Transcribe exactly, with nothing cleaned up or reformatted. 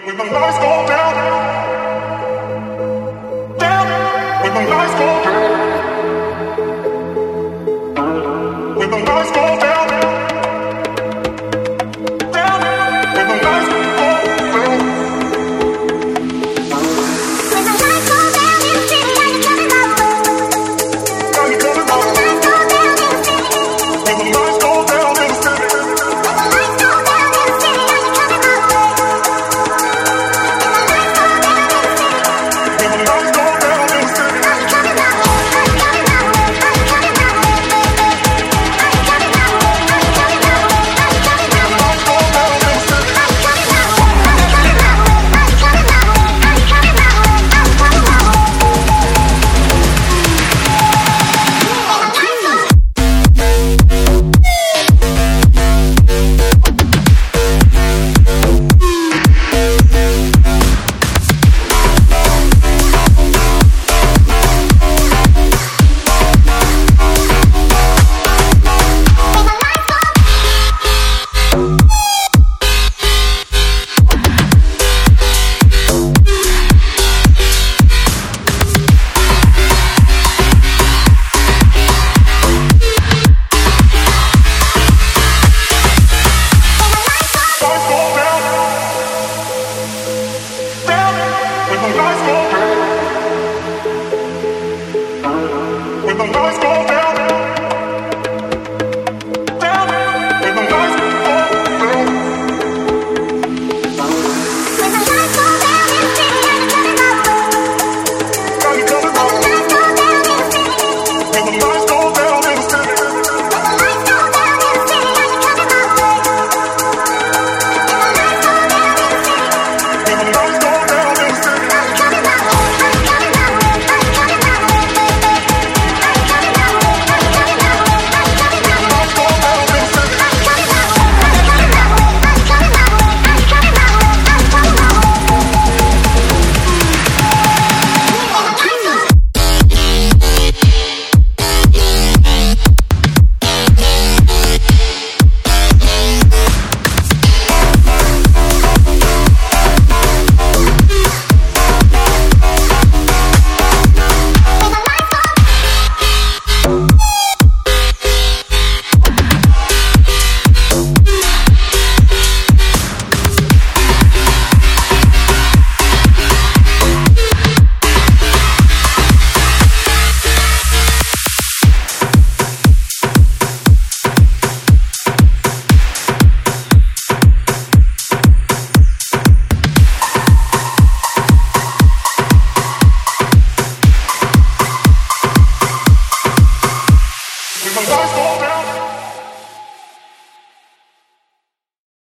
When the lights go down, down. When the lights go down, when the lights go down, down. When the lights go down, when the lights go down in the city, now you're coming my way. Now you're coming my way. When the lights go down in the city, when the lights go down in the city, now you're coming my way. When the lights go down in the city, now you're coming my way. When the lights go down, down. When the lights go down, when the lights go down in the city, now you're coming my way. Now you're coming my way. When the lights go down in the city, when the lights go down in the city, now you're coming my way. When the lights go down in the city, now you're coming my way. When the lights go down.